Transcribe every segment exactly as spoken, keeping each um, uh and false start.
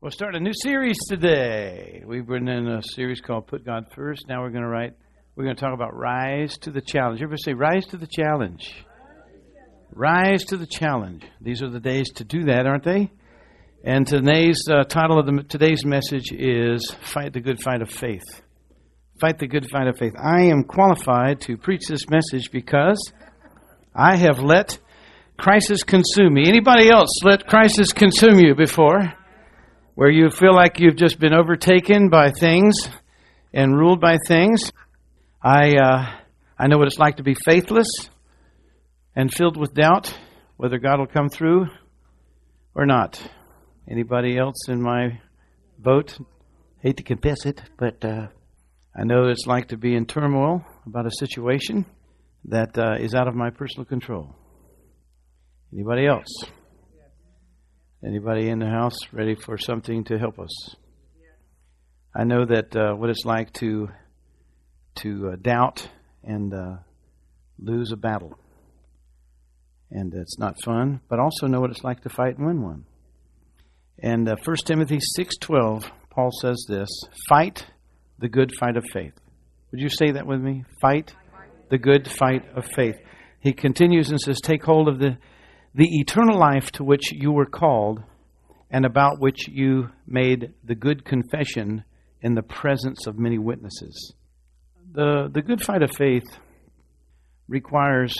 We'll start a new series today. We've been in a series called Put God First. Now we're going to write, we're going to talk about Rise to the Challenge. Everybody say, Rise to the Challenge. Rise to the Challenge. These are the days to do that, aren't they? And today's uh, title of the, today's message is Fight the Good Fight of Faith. Fight the Good Fight of Faith. I am qualified to preach this message because I have let crisis consume me. Anybody else let crisis consume you before? Where you feel like you've just been overtaken by things and ruled by things. I uh, I know what it's like to be faithless and filled with doubt, whether God will come through or not. Anybody else in my boat? Hate to confess it, but uh, I know what it's like to be in turmoil about a situation that uh, is out of my personal control. Anybody else? Anybody in the house ready for something to help us? I know that uh, what it's like to to uh, doubt and uh, lose a battle. And it's not fun, but also know what it's like to fight and win one. And uh, First Timothy six twelve, Paul says this, fight the good fight of faith. Would you say that with me? Fight the good fight of faith. He continues and says, take hold of the The eternal life to which you were called and about which you made the good confession in the presence of many witnesses. The the good fight of faith requires,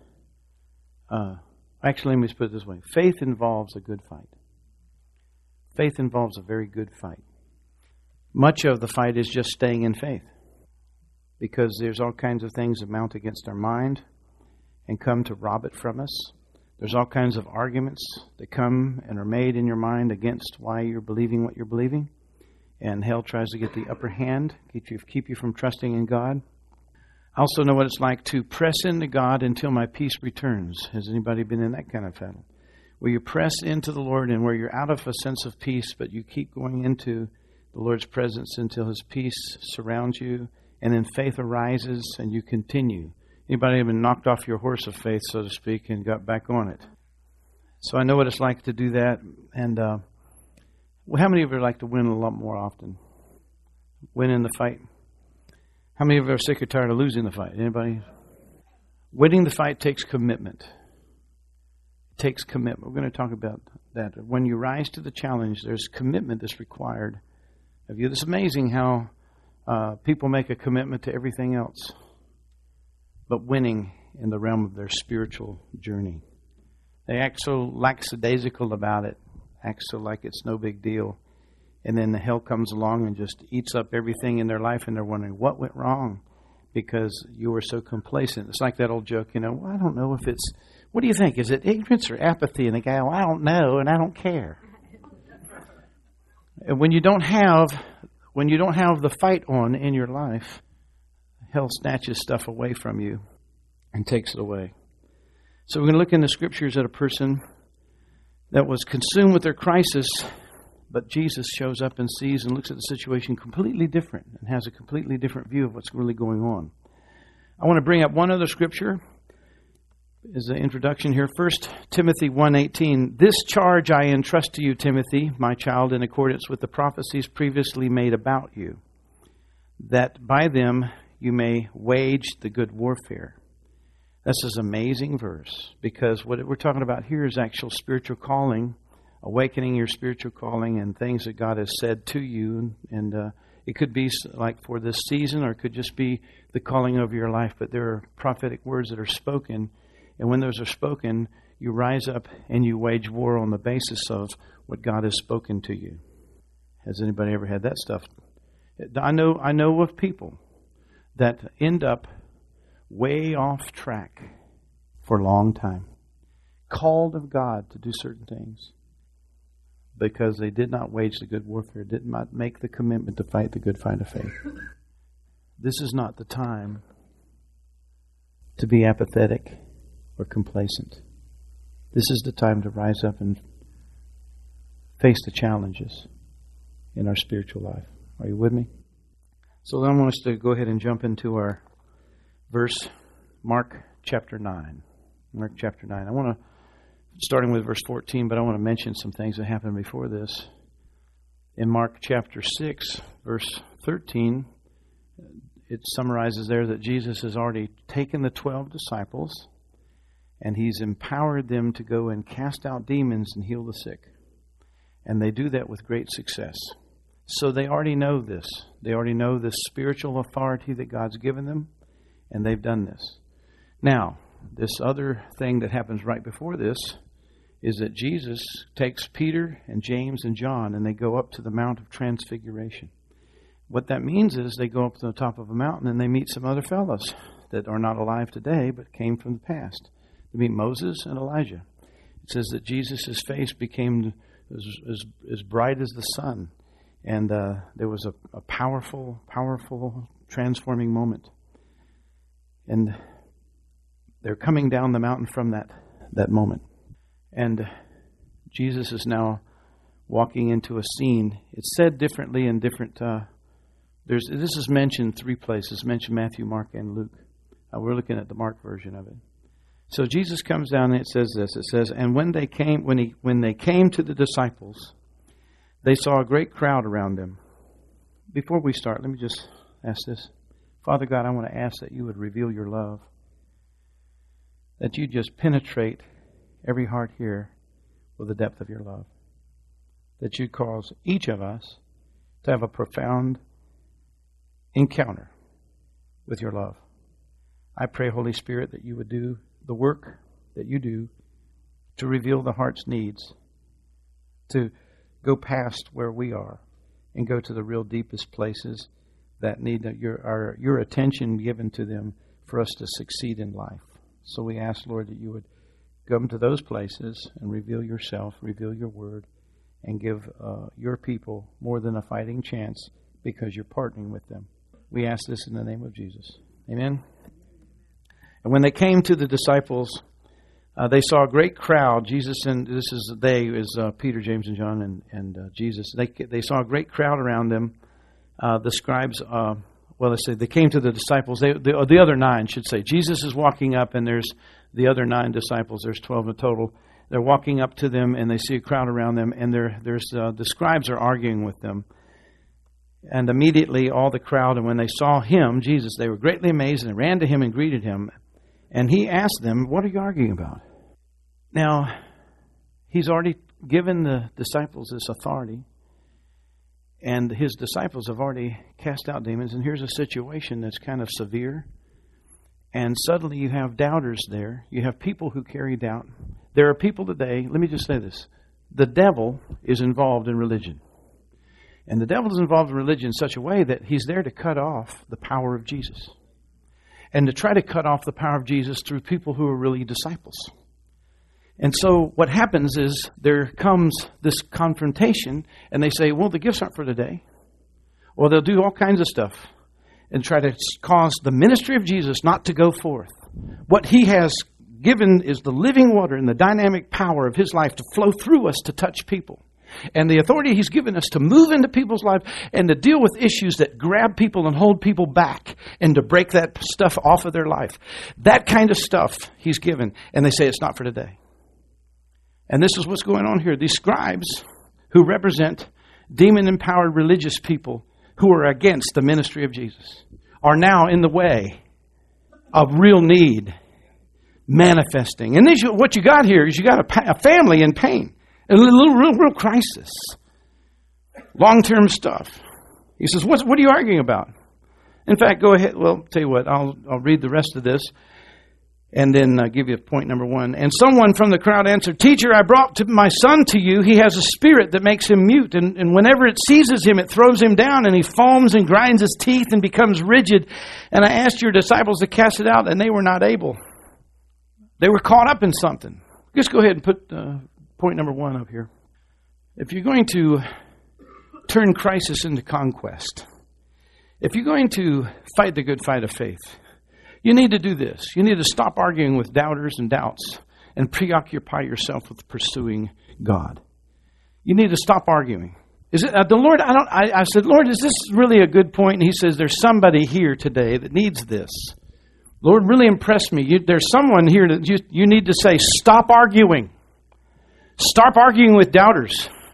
uh, actually let me just put it this way, faith involves a good fight. Faith involves a very good fight. Much of the fight is just staying in faith because there's all kinds of things that mount against our mind and come to rob it from us. There's all kinds of arguments that come and are made in your mind against why you're believing what you're believing. And hell tries to get the upper hand, keep you, keep you from trusting in God. I also know what it's like to press into God until my peace returns. Has anybody been in that kind of battle? Where you press into the Lord and where you're out of a sense of peace, but you keep going into the Lord's presence until His peace surrounds you. And then faith arises and you continue. Anybody have been knocked off your horse of faith, so to speak, and got back on it? So I know what it's like to do that. And uh, well, how many of you would like to win a lot more often? Win in the fight? How many of you are sick or tired of losing the fight? Anybody? Winning the fight takes commitment. It takes commitment. We're going to talk about that. When you rise to the challenge, there's commitment that's required of you. It's amazing how uh, people make a commitment to everything else, but winning in the realm of their spiritual journey. They act so lackadaisical about it, act so like it's no big deal. And then the hell comes along and just eats up everything in their life, and they're wondering, what went wrong? Because you were so complacent. It's like that old joke, you know, well, I don't know if it's, what do you think? Is it ignorance or apathy? And the guy, well, I don't know, and I don't care. And when you don't have, when you don't have the fight on in your life, hell snatches stuff away from you and takes it away. So we're going to look in the scriptures at a person that was consumed with their crisis, but Jesus shows up and sees and looks at the situation completely different and has a completely different view of what's really going on. I want to bring up one other scripture as an introduction here. First Timothy one eighteen. This charge I entrust to you, Timothy, my child, in accordance with the prophecies previously made about you, that by them you may wage the good warfare. This is an amazing verse because what we're talking about here is actual spiritual calling, awakening your spiritual calling and things that God has said to you. And uh, it could be like for this season, or it could just be the calling of your life. But there are prophetic words that are spoken. And when those are spoken, you rise up and you wage war on the basis of what God has spoken to you. Has anybody ever had that stuff? I know, I know of people that end up way off track for a long time, called of God to do certain things because they did not wage the good warfare, did not make the commitment to fight the good fight of faith. This is not the time to be apathetic or complacent. This is the time to rise up and face the challenges in our spiritual life. Are you with me? So then I want us to go ahead and jump into our verse, Mark chapter nine. Mark chapter nine. I want to, starting with verse fourteen, but I want to mention some things that happened before this. In Mark chapter six, verse thirteen, it summarizes there that Jesus has already taken the twelve disciples and He's empowered them to go and cast out demons and heal the sick. And they do that with great success. So they already know this. They already know this spiritual authority that God's given them, and they've done this. Now, this other thing that happens right before this is that Jesus takes Peter and James and John and they go up to the Mount of Transfiguration. What that means is they go up to the top of a mountain and they meet some other fellows that are not alive today but came from the past. They meet Moses and Elijah. It says that Jesus' face became as, as, as bright as the sun. And uh, there was a, a powerful, powerful transforming moment. And they're coming down the mountain from that, that moment. And Jesus is now walking into a scene. It's said differently in different... Uh, there's this is mentioned three places. Mentioned Matthew, Mark, and Luke. Uh, we're looking at the Mark version of it. So Jesus comes down and it says this. It says, and when they came, when he, when they came to the disciples, they saw a great crowd around them. Before we start, let me just ask this. Father God, I want to ask that you would reveal your love. That you just penetrate every heart here with the depth of your love. That you cause each of us to have a profound encounter with your love. I pray, Holy Spirit, that you would do the work that you do to reveal the heart's needs, to go past where we are and go to the real deepest places that need your, our, your attention given to them for us to succeed in life. So we ask, Lord, that you would come to those places and reveal yourself, reveal your word, and give uh, your people more than a fighting chance because you're partnering with them. We ask this in the name of Jesus. Amen. And when they came to the disciples, uh, they saw a great crowd. Jesus and this is they is uh, Peter, James, and John, and and uh, Jesus. They they saw a great crowd around them. Uh, the scribes, uh, well, let's say they came to the disciples. They the, the other nine should say. Jesus is walking up, and there's the other nine disciples. There's twelve in total. They're walking up to them, and they see a crowd around them, and they're, there's uh, the scribes are arguing with them. And immediately all the crowd, and when they saw him, Jesus, they were greatly amazed and ran to him and greeted him. And he asked them, what are you arguing about? Now, he's already given the disciples this authority. And his disciples have already cast out demons. And here's a situation that's kind of severe. And suddenly you have doubters there. You have people who carry doubt. There are people today, let me just say this. The devil is involved in religion. And the devil is involved in religion in such a way that he's there to cut off the power of Jesus. And to try to cut off the power of Jesus through people who are really disciples. And so what happens is there comes this confrontation and they say, well, the gifts aren't for today. Or they'll do all kinds of stuff and try to cause the ministry of Jesus not to go forth. What he has given is the living water and the dynamic power of his life to flow through us to touch people. And the authority he's given us to move into people's lives and to deal with issues that grab people and hold people back and to break that stuff off of their life. That kind of stuff he's given. And they say it's not for today. And this is what's going on here. These scribes who represent demon-empowered religious people who are against the ministry of Jesus are now in the way of real need manifesting. And this, what you got here is you got a, a family in pain. A little real, real crisis. Long-term stuff. He says, what, what are you arguing about? In fact, go ahead. Well, I'll tell you what. I'll, I'll read the rest of this and then uh, give you point number one. And someone from the crowd answered, Teacher, I brought to my son to you. He has a spirit that makes him mute. And, and whenever it seizes him, it throws him down. And he foams and grinds his teeth and becomes rigid. And I asked your disciples to cast it out, and they were not able. They were caught up in something. Just go ahead and put... Uh, Point number one up here. If you're going to turn crisis into conquest, if you're going to fight the good fight of faith, you need to do this. You need to stop arguing with doubters and doubts and preoccupy yourself with pursuing God. You need to stop arguing. Is it uh, the Lord? I don't. I, I said, Lord, is this really a good point? And he says, there's somebody here today that needs this. Lord, really impressed me. You, there's someone here that you, you need to say, stop arguing. Stop arguing with doubters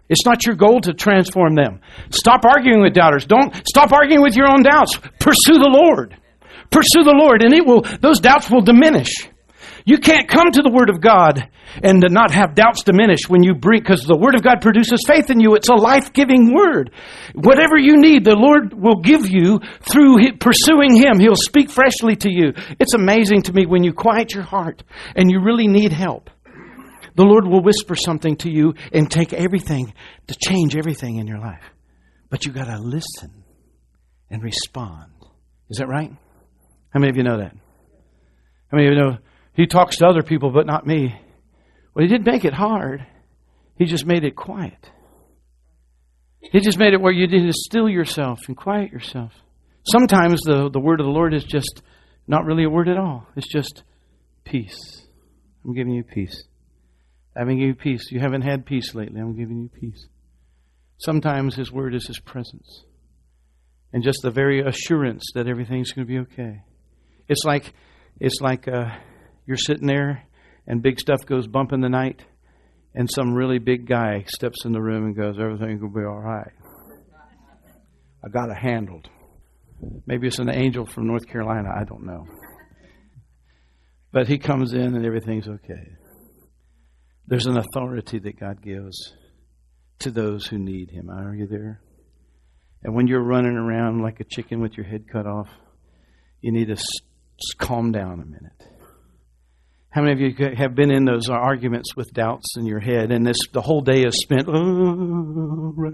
It's not your goal to transform them. Stop arguing with doubters. Don't stop arguing with your own doubts. Pursue the Lord. Pursue the Lord, and it will, those doubts will diminish. You can't come to the Word of God and not have doubts diminish when you bring, because the Word of God produces faith in you. It's a life-giving Word. Whatever you need, the Lord will give you through pursuing Him. He'll speak freshly to you. It's amazing to me when you quiet your heart and you really need help. The Lord will whisper something to you and take everything to change everything in your life. But you got to listen and respond. Is that right? How many of you know that? How many of you know He talks to other people but not me? Well, He didn't make it hard. He just made it quiet. He just made it where you need to still yourself and quiet yourself. Sometimes the, the word of the Lord is just not really a word at all. It's just peace. I'm giving you peace. I'm giving you peace. You haven't had peace lately. I'm giving you peace. Sometimes His word is His presence. And just the very assurance that everything's going to be okay. It's like, it's like uh, you're sitting there and big stuff goes bump in the night and some really big guy steps in the room and goes, everything will be all right. I got it handled. Maybe it's an angel from North Carolina. I don't know. But he comes in and everything's okay. There's an authority that God gives to those who need Him. Are you there? And when you're running around like a chicken with your head cut off, you need to s- calm down a minute. How many of you have been in those arguments with doubts in your head, and this the whole day is spent? Oh, right.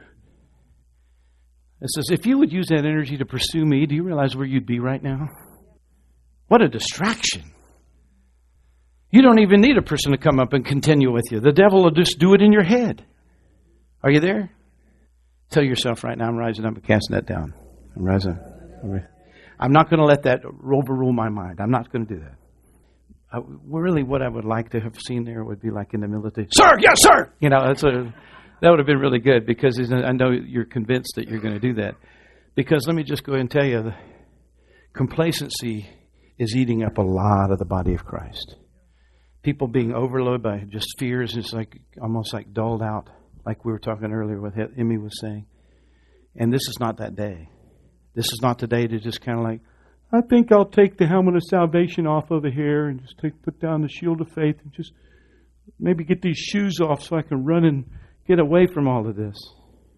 It says, if you would use that energy to pursue me, do you realize where you'd be right now? What a distraction. You don't even need a person to come up and continue with you. The devil will just do it in your head. Are you there? Tell yourself right now, I'm rising up and casting that down. I'm rising up. I'm not going to let that overrule my mind. I'm not going to do that. I, really, what I would like to have seen there would be like in the military. Sir, yes, sir! You know, that's a, that would have been really good because I know you're convinced that you're going to do that. Because let me just go ahead and tell you, the complacency is eating up a lot of the body of Christ. People being overloaded by just fears is like almost like dulled out, like we were talking earlier, what Emmy was saying. And this is not that day. This is not the day to just kind of like, I think I'll take the helmet of salvation off over here and just take put down the shield of faith and just maybe get these shoes off so I can run and get away from all of this.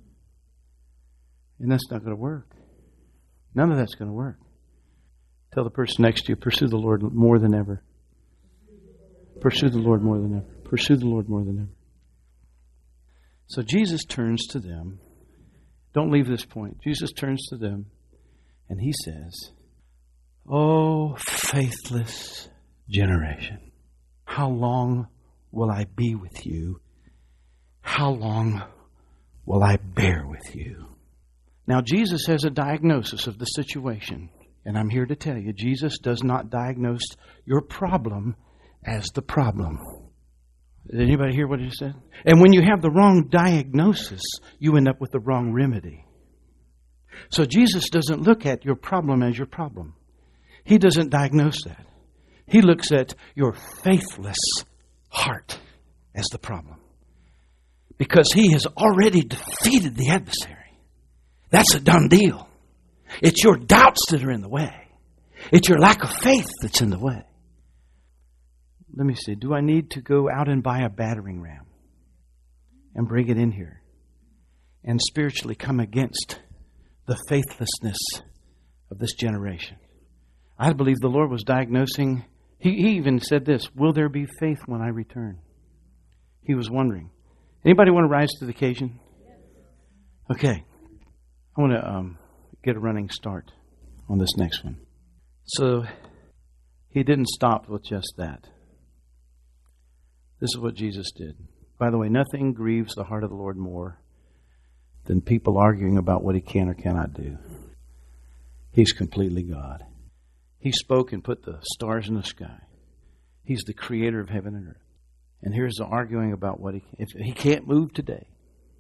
And that's not going to work. None of that's going to work. Tell the person next to you, pursue the Lord more than ever. Pursue the Lord more than ever. Pursue the Lord more than ever. So Jesus turns to them. Don't leave this point. Jesus turns to them and He says, "Oh, faithless generation, how long will I be with you? How long will I bear with you?" Now, Jesus has a diagnosis of the situation. And I'm here to tell you, Jesus does not diagnose your problem as the problem. Did anybody hear what he said? And when you have the wrong diagnosis, you end up with the wrong remedy. So Jesus doesn't look at your problem as your problem. He doesn't diagnose that. He looks at your faithless heart as the problem. Because He has already defeated the adversary. That's a done deal. It's your doubts that are in the way. It's your lack of faith that's in the way. Let me see. Do I need to go out and buy a battering ram and bring it in here and spiritually come against the faithlessness of this generation? I believe the Lord was diagnosing. He, he even said this, will there be faith when I return? He was wondering. Anybody want to rise to the occasion? Okay. I want to um, get a running start on this next one. So He didn't stop with just that. This is what Jesus did. By the way, nothing grieves the heart of the Lord more than people arguing about what He can or cannot do. He's completely God. He spoke and put the stars in the sky. He's the creator of heaven and earth. And here's the arguing about what He if He can't move today.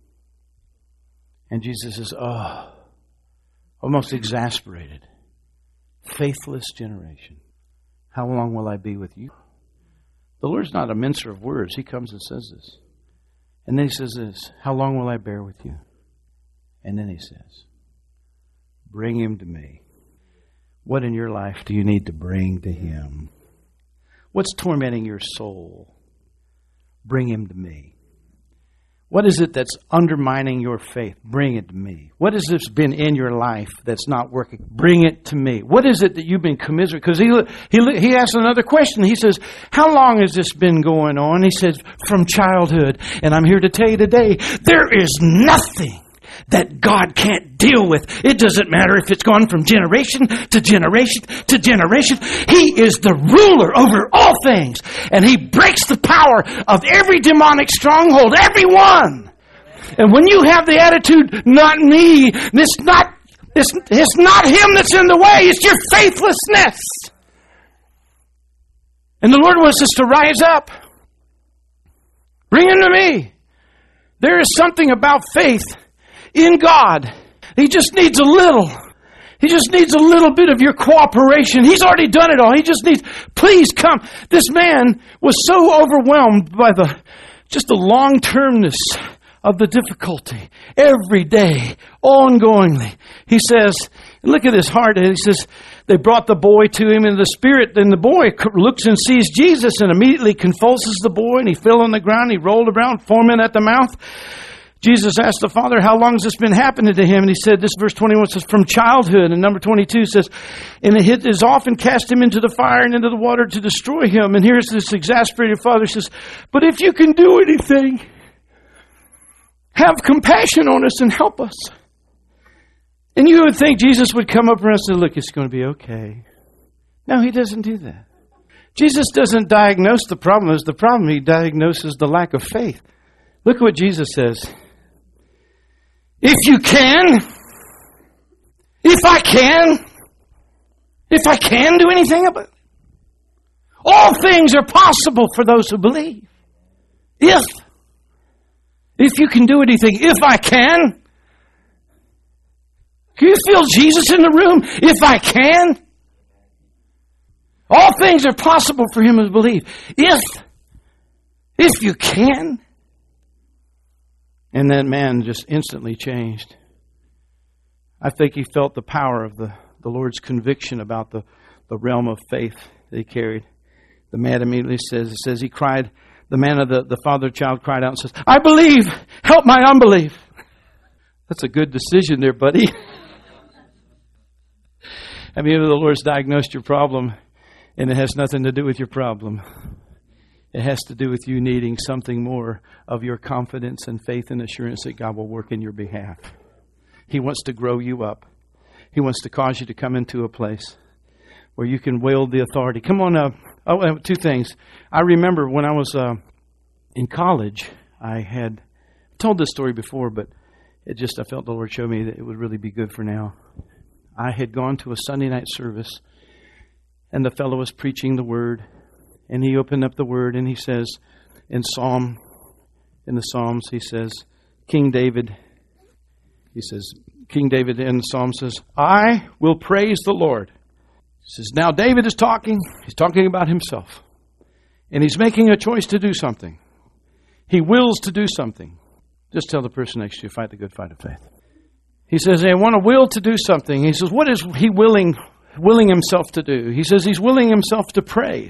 And Jesus says, oh, almost exasperated. Faithless generation. How long will I be with you? The Lord's not a mincer of words. He comes and says this. And then he says this, how long will I bear with you? And then he says, bring him to me. What in your life do you need to bring to him? What's tormenting your soul? Bring him to me. What is it that's undermining your faith? Bring it to me. What has this been in your life that's not working? Bring it to me. What is it that you've been commiserating? Because he, he, he asked another question. He says, how long has this been going on? He says, from childhood. And I'm here to tell you today, there is nothing that God can't deal with. It doesn't matter if it's gone from generation to generation to generation. He is the ruler over all things. And He breaks the power of every demonic stronghold, every one. And when you have the attitude, not me, it's not, it's, it's not Him that's in the way, it's your faithlessness. And the Lord wants us to rise up. Bring Him to me. There is something about faith in God. He just needs a little. He just needs a little bit of your cooperation. He's already done it all. He just needs, please come. This man was so overwhelmed by the, just the long-termness of the difficulty. Every day, ongoingly. He says, look at his heart. He says, they brought the boy to him in the spirit. Then the boy looks and sees Jesus and immediately convulses the boy, and he fell on the ground. He rolled around, foaming at the mouth. Jesus asked the father, how long has this been happening to him? And he said, this verse twenty-one says, from childhood. And number twenty-two says, and it has often cast him into the fire and into the water to destroy him. And here's this exasperated father says, but if you can do anything, have compassion on us and help us. And you would think Jesus would come up and say, look, it's going to be okay. No, He doesn't do that. Jesus doesn't diagnose the problem as the problem. He diagnoses the lack of faith. Look at what Jesus says. If you can, if I can, if I can do anything about it, all things are possible for those who believe. If, if you can do anything, if I can. Can you feel Jesus in the room? If I can. All things are possible for him who believes. If, if you can. And that man just instantly changed. I think he felt the power of the, the Lord's conviction about the, the realm of faith that he carried. The man immediately says, it says he cried, the man of the, the father child cried out and says, I believe, help my unbelief. That's a good decision there, buddy. I mean, the Lord's diagnosed your problem, and it has nothing to do with your problem. It has to do with you needing something more of your confidence and faith and assurance that God will work in your behalf. He wants to grow you up. He wants to cause you to come into a place where you can wield the authority. Come on up. Oh, uh, two things. I remember when I was uh, in college, I had told this story before, but it just, I felt the Lord show me that it would really be good for now. I had gone to a Sunday night service, and the fellow was preaching the Word. And he opened up the Word, and he says, in Psalm, in the Psalms, he says, King David, he says, King David in the Psalm says, I will praise the Lord. He says, now David is talking. He's talking about himself. And he's making a choice to do something. He wills to do something. Just tell the person next to you, fight the good fight of faith. He says, I want to will to do something. He says, what is he willing, willing himself to do? He says, he's willing himself to praise.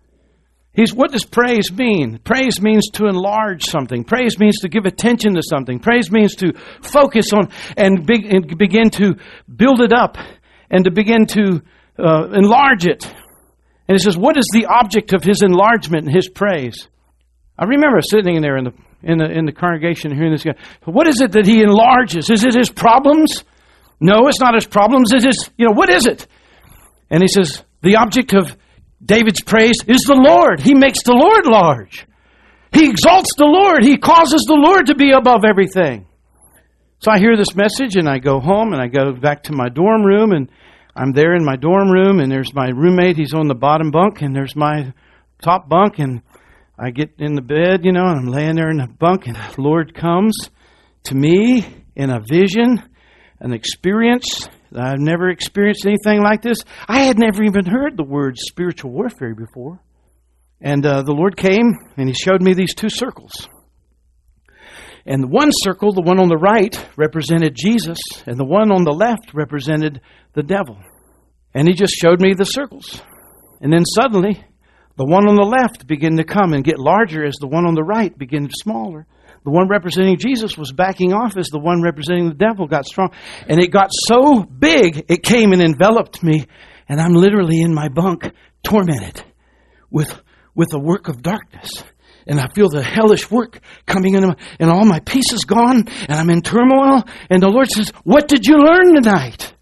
He's, what does praise mean? Praise means to enlarge something. Praise means to give attention to something. Praise means to focus on and, be, and begin to build it up and to begin to uh, enlarge it. And he says, what is the object of his enlargement and his praise? I remember sitting in there in the in the in the congregation hearing this guy. What is it that he enlarges? Is it his problems? No, it's not his problems. It is, you know, what is it? And he says, the object of David's praise is the Lord. He makes the Lord large. He exalts the Lord. He causes the Lord to be above everything. So I hear this message and I go home and I go back to my dorm room and I'm there in my dorm room and there's my roommate. He's on the bottom bunk and there's my top bunk and I get in the bed, you know, and I'm laying there in the bunk and the Lord comes to me in a vision, an experience. I've never experienced anything like this. I had never even heard the word spiritual warfare before. And uh, the Lord came and He showed me these two circles. And one circle, the one on the right, represented Jesus, and the one on the left represented the devil. And he just showed me the circles. And then suddenly, the one on the left began to come and get larger as the one on the right began to smaller. The one representing Jesus was backing off as the one representing the devil got strong. And it got so big, it came and enveloped me. And I'm literally in my bunk, tormented with, with a work of darkness. And I feel the hellish work coming in, and all my peace is gone, and I'm in turmoil. And the Lord says, what did you learn tonight?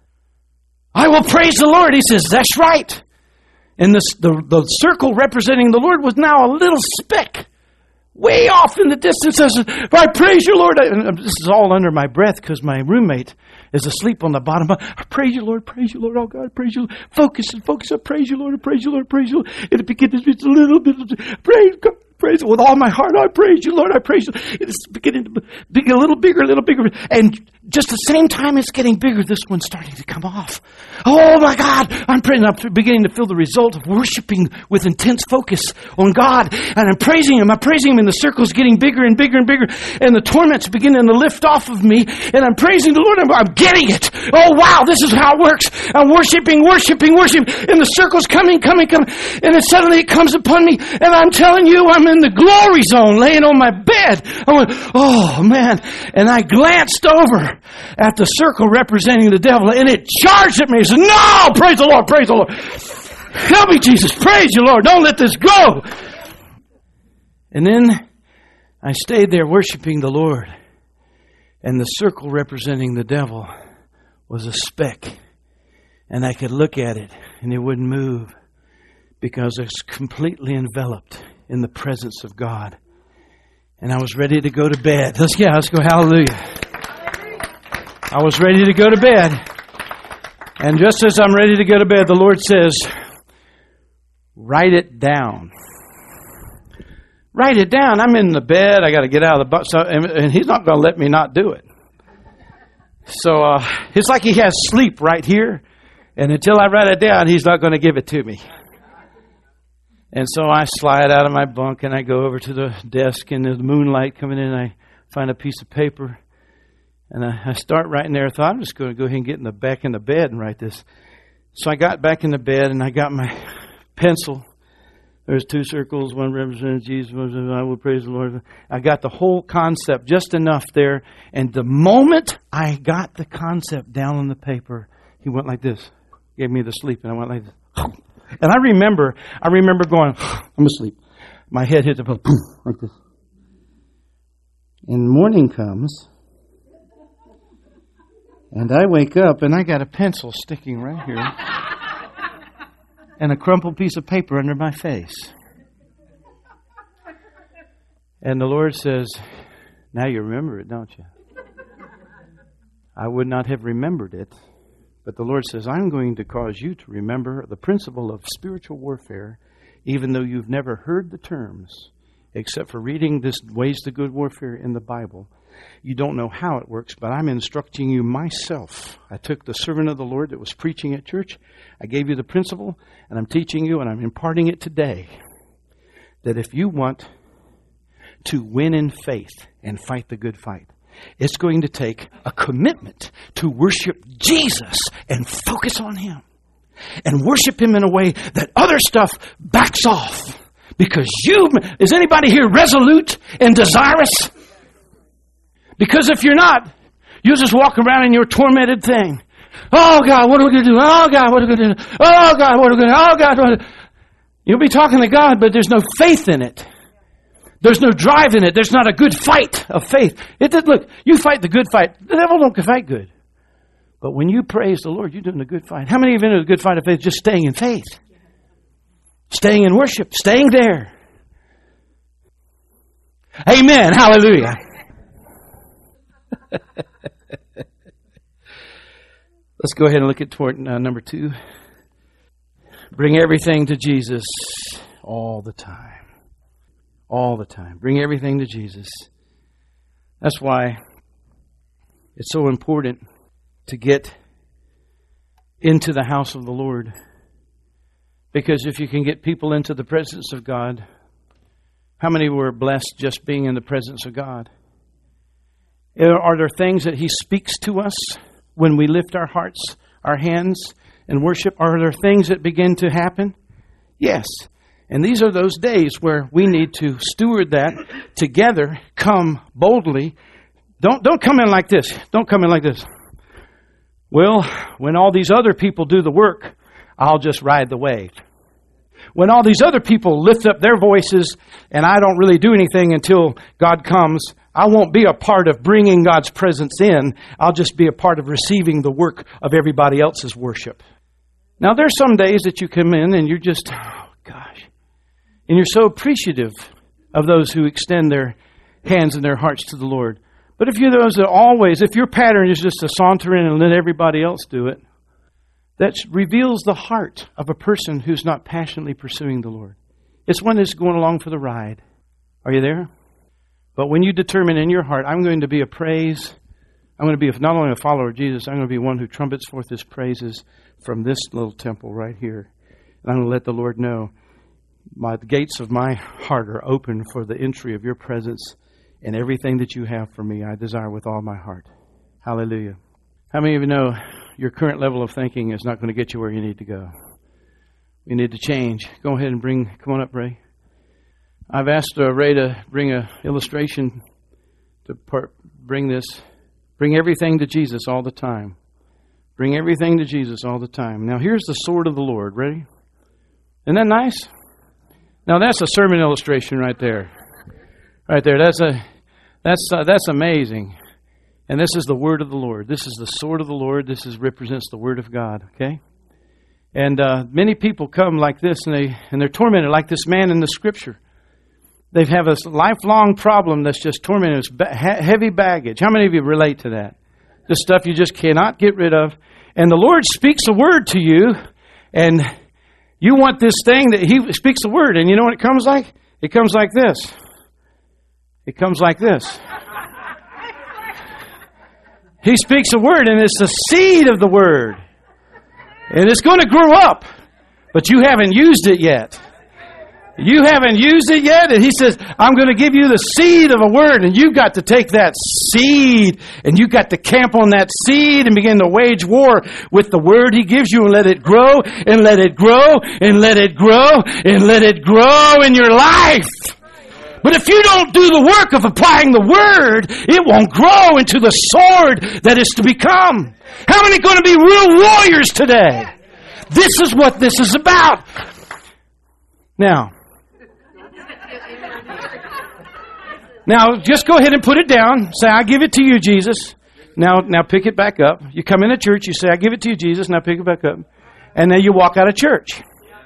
I will praise the Lord. He says, that's right. And this, the, the circle representing the Lord was now a little speck, way off in the distance. I said, I praise you, Lord. And this is all under my breath because my roommate is asleep on the bottom. I praise you, Lord. Praise you, Lord. Oh, God, praise you. Focus and focus. I praise you, Lord. I praise you, Lord. Praise you. It begins to be a little bit of praise God. Praise it with all my heart. I praise you, Lord. I praise you. It's beginning to be a little bigger, a little bigger. And just the same time it's getting bigger, this one's starting to come off. Oh, my God. I'm praying. I'm beginning to feel the result of worshiping with intense focus on God. And I'm praising Him. I'm praising Him, and the circle's getting bigger and bigger and bigger. And the torment's beginning to lift off of me. And I'm praising the Lord. I'm, I'm getting it. Oh, wow. This is how it works. I'm worshiping, worshiping, worshiping. And the circle's coming, coming, coming. And then suddenly it comes upon me. And I'm telling you, I'm in the glory zone, laying on my bed. I went, oh, man. And I glanced over at the circle representing the devil, and it charged at me. It said, no, praise the Lord, praise the Lord. Help me, Jesus, praise you, Lord. Don't let this go. And then I stayed there worshiping the Lord, and the circle representing the devil was a speck, and I could look at it, and it wouldn't move because it's completely enveloped in the presence of God. And I was ready to go to bed. Let's, yeah, let's go, hallelujah. I was ready to go to bed. And just as I'm ready to go to bed, the Lord says, write it down. Write it down. I'm in the bed. I got to get out of the bus. And He's not going to let me not do it. So uh, it's like He has sleep right here. And until I write it down, He's not going to give it to me. And so I slide out of my bunk and I go over to the desk, and there's moonlight coming in, and I find a piece of paper. And I, I start writing there. I thought, I'm just going to go ahead and get in the back in the bed and write this. So I got back in the bed, and I got my pencil. There's two circles, one represents Jesus, one I will praise the Lord. I got the whole concept just enough there. And the moment I got the concept down on the paper, He went like this. Gave me the sleep, and I went like this. And I remember, I remember going, I'm asleep. My head hit the pillow, like this. And morning comes. And I wake up, and I got a pencil sticking right here. And a crumpled piece of paper under my face. And the Lord says, now you remember it, don't you? I would not have remembered it. But the Lord says, I'm going to cause you to remember the principle of spiritual warfare, even though you've never heard the terms, except for reading this Ways to Good Warfare in the Bible. You don't know how it works, but I'm instructing you myself. I took the servant of the Lord that was preaching at church. I gave you the principle, and I'm teaching you, and I'm imparting it today, that if you want to win in faith and fight the good fight, it's going to take a commitment to worship Jesus and focus on Him. And worship Him in a way that other stuff backs off. Because you, is anybody here resolute and desirous? Because if you're not, you'll just walk around in your tormented thing. Oh God, what are we going to do? Oh God, what are we going to do? Oh God, what are we going to do? Oh God, what are we... You'll be talking to God, but there's no faith in it. There's no drive in it. There's not a good fight of faith. It did, look, you fight the good fight. The devil don't fight good. But when you praise the Lord, you're doing a good fight. How many of you know the good fight of faith? Just staying in faith. Staying in worship. Staying there. Amen. Hallelujah. Let's go ahead and look at toward, uh, number two. Bring everything to Jesus all the time. All the time. Bring everything to Jesus. That's why it's so important to get into the house of the Lord. Because if you can get people into the presence of God, how many were blessed just being in the presence of God? Are there things that He speaks to us when we lift our hearts, our hands, and worship? Are there things that begin to happen? Yes. And these are those days where we need to steward that together, come boldly. Don't, don't come in like this. Don't come in like this. Well, when all these other people do the work, I'll just ride the wave. When all these other people lift up their voices and I don't really do anything until God comes, I won't be a part of bringing God's presence in. I'll just be a part of receiving the work of everybody else's worship. Now, there's some days that you come in and you're just, oh gosh, and you're so appreciative of those who extend their hands and their hearts to the Lord. But if you're those that always, if your pattern is just to saunter in and let everybody else do it, that reveals the heart of a person who's not passionately pursuing the Lord. It's one that's going along for the ride. Are you there? But when you determine in your heart, I'm going to be a praise, I'm going to be not only a follower of Jesus, I'm going to be one who trumpets forth His praises from this little temple right here. And I'm going to let the Lord know, my, the gates of my heart are open for the entry of your presence, and everything that you have for me, I desire with all my heart. Hallelujah. How many of you know your current level of thinking is not going to get you where you need to go? You need to change. Go ahead and bring, come on up, Ray. I've asked uh, Ray to bring an illustration to part, bring this. Bring everything to Jesus all the time. Bring everything to Jesus all the time. Now, here's the sword of the Lord. Ready? Isn't that nice? Now, that's a sermon illustration right there. Right there. That's a that's uh, that's amazing. And this is the word of the Lord. This is the sword of the Lord. This is represents the word of God. Okay. And uh, many people come like this, and they and they're tormented like this man in the Scripture. They have a lifelong problem that's just tormenting us, ba- heavy baggage. How many of you relate to that? Just stuff you just cannot get rid of. And the Lord speaks a word to you, and you want this thing that He speaks a word, and you know what it comes like? It comes like this. It comes like this. He speaks a word, and it's the seed of the word. And it's going to grow up, but you haven't used it yet. You haven't used it yet, and He says, I'm going to give you the seed of a word, and you've got to take that seed, and you've got to camp on that seed and begin to wage war with the word He gives you, and let it grow, and let it grow, and let it grow, and let it grow in your life. But if you don't do the work of applying the word, it won't grow into the sword that is to become. How many are going to be real warriors today? This is what this is about. Now, now just go ahead and put it down. Say, I give it to you, Jesus. Now, now pick it back up. You come into church, you say, I give it to you, Jesus. Now pick it back up. And then you walk out of church.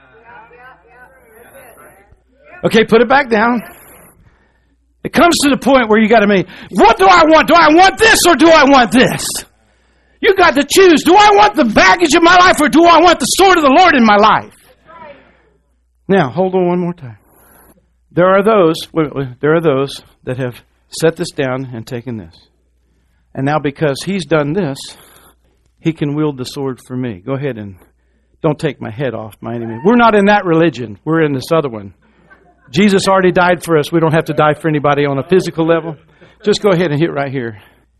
Okay, put it back down. It comes to the point where you got to make, what do I want? Do I want this or do I want this? You got to choose. Do I want the baggage of my life or do I want the sword of the Lord in my life? Now, hold on one more time. There are those, wait, wait, there are those that have set this down and taken this. And now because he's done this, he can wield the sword for me. Go ahead and don't take my head off by any means. We're not in that religion. We're in this other one. Jesus already died for us. We don't have to die for anybody on a physical level. Just go ahead and hit right here.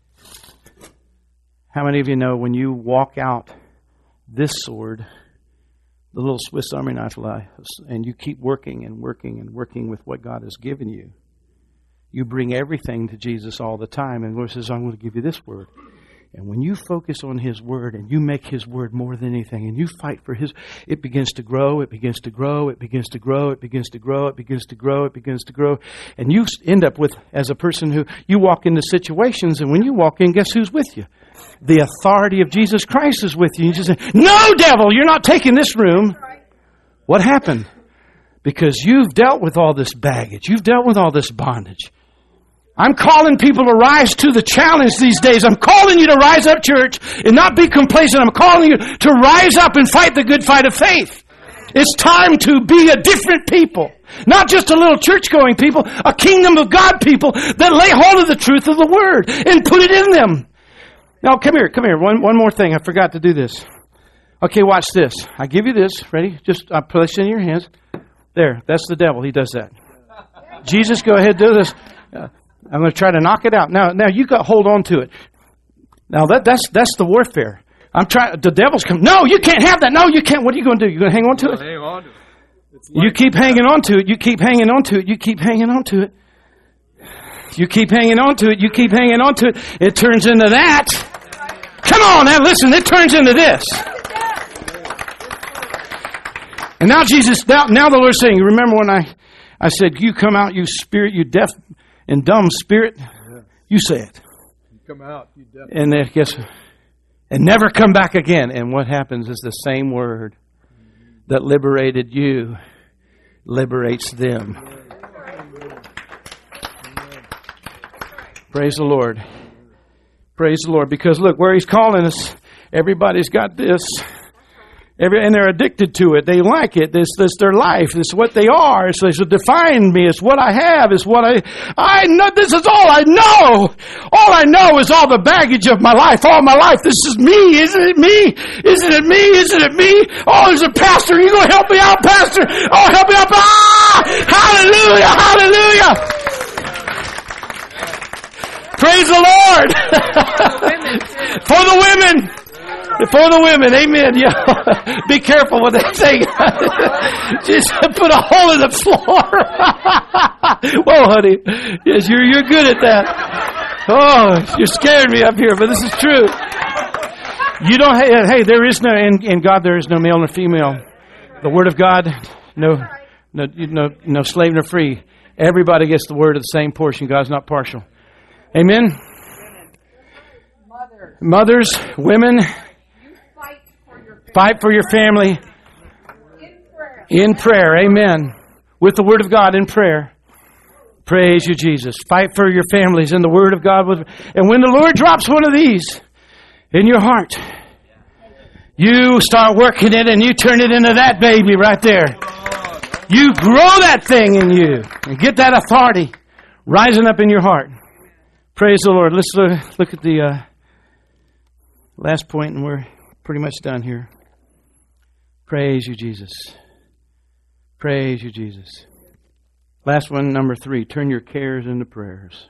How many of you know when you walk out this sword, the little Swiss Army knife, and you keep working and working and working with what God has given you, you bring everything to Jesus all the time. And the Lord says, I'm going to give you this word. And when you focus on His word and you make His word more than anything and you fight for His, it begins to grow, it begins to grow, it begins to grow, it begins to grow, it begins to grow, it begins to grow. And you end up with, as a person who, you walk into situations, and when you walk in, guess who's with you? The authority of Jesus Christ is with you. You just say, no, devil, you're not taking this room. What happened? Because you've dealt with all this baggage. You've dealt with all this bondage. I'm calling people to rise to the challenge these days. I'm calling you to rise up, church, and not be complacent. I'm calling you to rise up and fight the good fight of faith. It's time to be a different people. Not just a little church-going people, a kingdom of God people that lay hold of the truth of the Word and put it in them. Now, come here, come here. One, one more thing. I forgot to do this. Okay, watch this. I give you this. Ready? Just I place it in your hands. There, that's the devil. He does that. Jesus, go ahead, do this. Uh, I'm going to try to knock it out. Now, now you got to hold on to it. Now that that's that's the warfare. I'm trying. The devil's come. No, you can't have that. No, you can't. What are you going to do? You're going to hang on to it. Hang on to it. You keep hanging on to it. You keep hanging on to it. You keep hanging on to it. You keep hanging on to it. You keep hanging on to it. It turns into that. Come on now, listen. It turns into this. And now Jesus, now, now the Lord's saying, remember when I, I said, you come out, you spirit, you deaf and dumb spirit? You say it. You come out, you deaf. And then guess what? And never come back again. And what happens is the same word that liberated you liberates them. Praise the Lord. Praise the Lord. Because look, where He's calling us, everybody's got this. Every, and they're addicted to it. They like it. This, this their life. This is what they are. It's, it's defined me. It's what I have. It's what I, I know. This is all I know. All I know is all the baggage of my life. All my life. This is me. Isn't it me? Isn't it me? Isn't it me? Oh, there's a pastor. You gonna help me out, pastor? Oh, help me out. Ah! Hallelujah. Hallelujah. Praise the Lord. For the women. For the women, amen. Yeah. Be careful with that thing. Just put a hole in the floor. Whoa, honey. Yes, you're you're good at that. Oh, you're scaring me up here, but this is true. You don't. Hey, hey there is no in, in God. There is no male nor female. The Word of God, no, no, no, no slave nor free. Everybody gets the word of the same portion. God's not partial. Amen. Mothers, women. Fight for your family in prayer. in prayer. Amen. With the Word of God in prayer. Praise you, Jesus. Fight for your families in the Word of God. And when the Lord drops one of these in your heart, you start working it and you turn it into that baby right there. You grow that thing in you and get that authority rising up in your heart. Praise the Lord. Let's look, look at the uh, last point, and we're pretty much done here. Praise you, Jesus. Praise you, Jesus. Last one, number three. Turn your cares into prayers.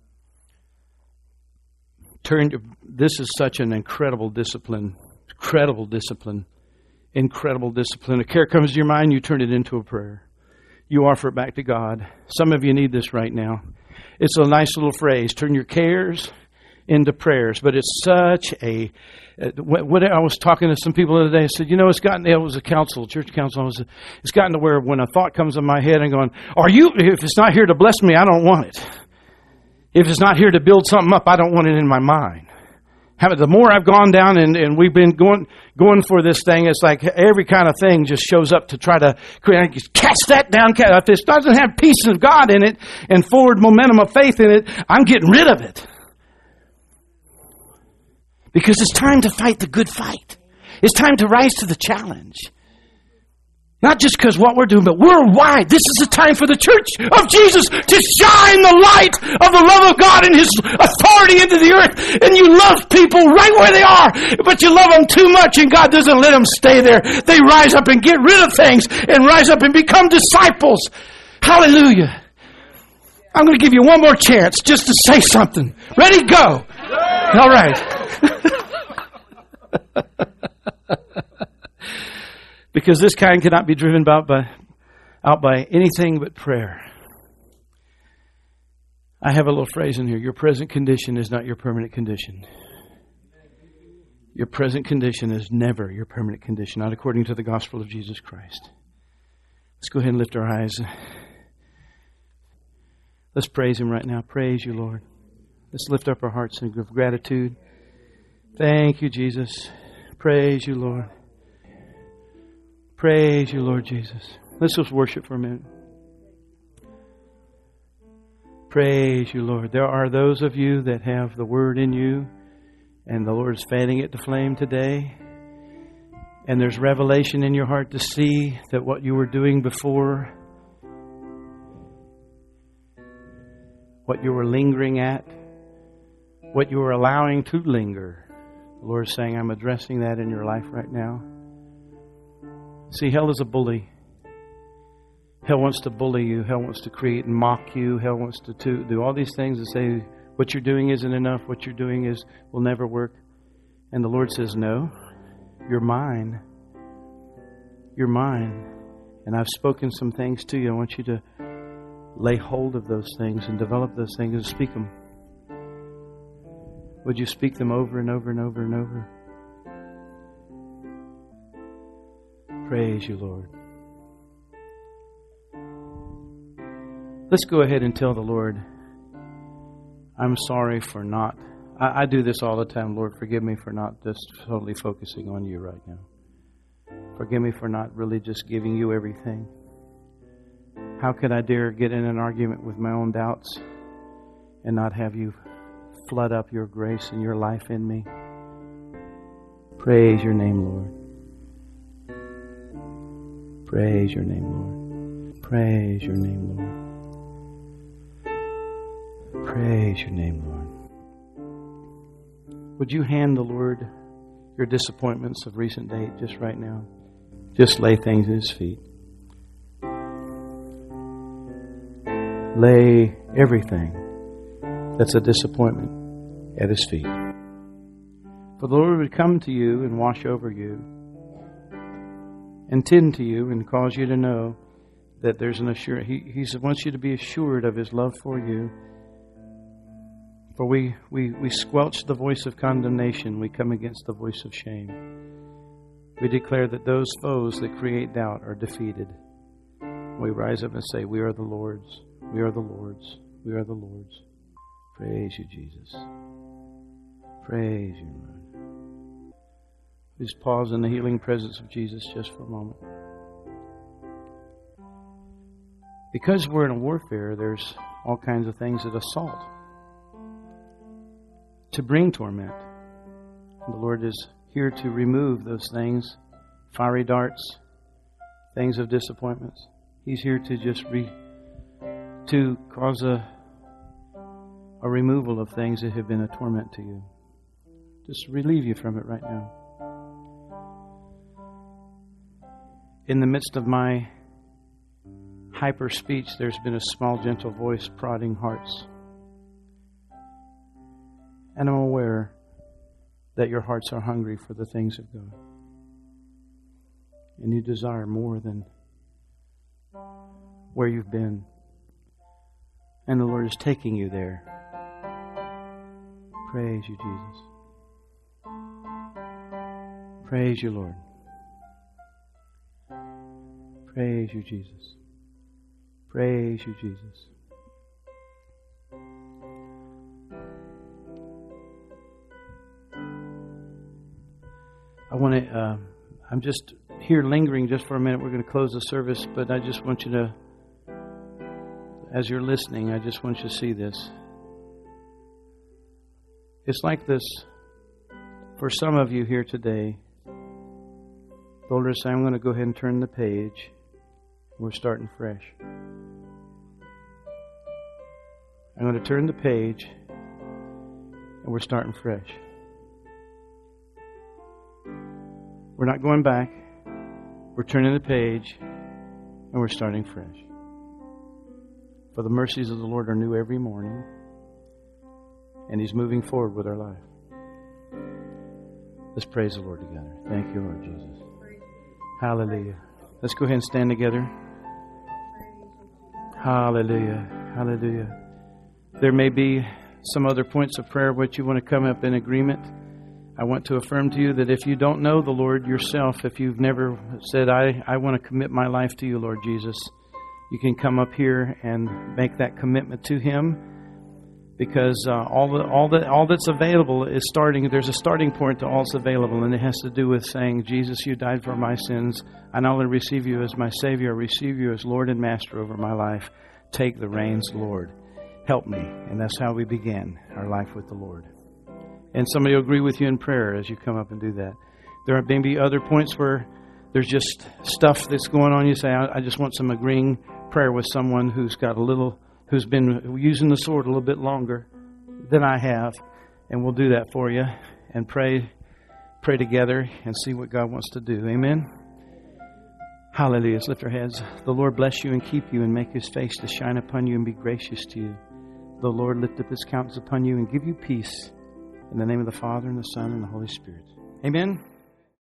Turn. This is such an incredible discipline. Incredible discipline. Incredible discipline. A care comes to your mind, you turn it into a prayer. You offer it back to God. Some of you need this right now. It's a nice little phrase. Turn your cares into prayers. But it's such a... What I was talking to some people the other day, I said, you know, it's gotten, it was a council, church council, was, it's gotten to where when a thought comes in my head, I'm going, are you, if it's not here to bless me, I don't want it. If it's not here to build something up, I don't want it in my mind. The more I've gone down and, and we've been going going for this thing, it's like every kind of thing just shows up to try to catch that down. If it doesn't have peace of God in it and forward momentum of faith in it, I'm getting rid of it. Because it's time to fight the good fight. It's time to rise to the challenge. Not just because what we're doing, but worldwide. This is the time for the church of Jesus to shine the light of the love of God and His authority into the earth. And you love people right where they are, but you love them too much and God doesn't let them stay there. They rise up and get rid of things and rise up and become disciples. Hallelujah. I'm going to give you one more chance just to say something. Ready? Go. All right. Because this kind cannot be driven out by, out by anything but prayer. I have a little phrase in here. Your present condition is not your permanent condition. Your present condition is never your permanent condition, not according to the gospel of Jesus Christ. Let's go ahead and lift our eyes. Let's praise Him right now. Praise you, Lord. Let's lift up our hearts in gratitude. Thank you, Jesus. Praise you, Lord. Praise you, Lord Jesus. Let's just worship for a minute. Praise you, Lord. There are those of you that have the Word in you, and the Lord is fanning it to flame today. And there's revelation in your heart to see that what you were doing before, what you were lingering at, what you were allowing to linger, the Lord is saying, I'm addressing that in your life right now. See, hell is a bully. Hell wants to bully you. Hell wants to create and mock you. Hell wants to, to do all these things and say, what you're doing isn't enough. What you're doing is will never work. And the Lord says, no, you're mine. You're mine. And I've spoken some things to you. I want you to lay hold of those things and develop those things and speak them. Would you speak them over and over and over and over? Praise you, Lord. Let's go ahead and tell the Lord, I'm sorry for not, I, I do this all the time. Lord, forgive me for not just totally focusing on you right now. Forgive me for not really just giving you everything. How could I dare get in an argument with my own doubts and not have you flood up your grace and your life in me? Praise your name, Lord. Praise your name, Lord. Praise your name, Lord. Praise your name, Lord. Would you hand the Lord your disappointments of recent date just right now? Just lay things at His feet. Lay everything that's a disappointment at His feet. For the Lord would come to you and wash over you and tend to you and cause you to know that there's an assurance. He, he wants you to be assured of His love for you. For we, we, we squelch the voice of condemnation. We come against the voice of shame. We declare that those foes that create doubt are defeated. We rise up and say, we are the Lord's. We are the Lord's. We are the Lord's. Praise you, Jesus. Praise you, Lord. Please pause in the healing presence of Jesus just for a moment. Because we're in a warfare, there's all kinds of things that assault to bring torment. And the Lord is here to remove those things, fiery darts, things of disappointments. He's here to just re, to cause a, a removal of things that have been a torment to you. Just relieve you from it right now. In the midst of my hyper speech, there's been a small, gentle voice prodding hearts. And I'm aware that your hearts are hungry for the things of God. And you desire more than where you've been. And the Lord is taking you there. Praise you, Jesus. Praise you, Lord. Praise you, Jesus. Praise you, Jesus. I want to, uh, I'm just here lingering just for a minute. We're going to close the service, but I just want you to, as you're listening, I just want you to see this. It's like this for some of you here today. The Lord is saying, I'm going to go ahead and turn the page. We're starting fresh. I'm going to turn the page and we're starting fresh. We're not going back. We're turning the page and we're starting fresh. For the mercies of the Lord are new every morning, and He's moving forward with our life. Let's praise the Lord together. Thank you, Lord Jesus. Hallelujah. Let's go ahead and stand together. Hallelujah. Hallelujah. There may be some other points of prayer which you want to come up in agreement. I want to affirm to you that if you don't know the Lord yourself, if you've never said, I, I want to commit my life to you, Lord Jesus, you can come up here and make that commitment to Him, because uh, all the, all the, all that's available is starting. There's a starting point to all that's available, and it has to do with saying, Jesus, you died for my sins. I not only receive you as my Savior, I receive you as Lord and Master over my life. Take the reins, Lord. Help me. And that's how we begin our life with the Lord. And somebody will agree with you in prayer as you come up and do that. There may be other points where there's just stuff that's going on. You say, I, I just want some agreeing prayer with someone who's got a little, who's been using the sword a little bit longer than I have. And we'll do that for you and pray, pray together and see what God wants to do. Amen. Hallelujah. Let's lift our heads. The Lord bless you and keep you and make His face to shine upon you and be gracious to you. The Lord lift up His countenance upon you and give you peace. In the name of the Father, and the Son, and the Holy Spirit. Amen.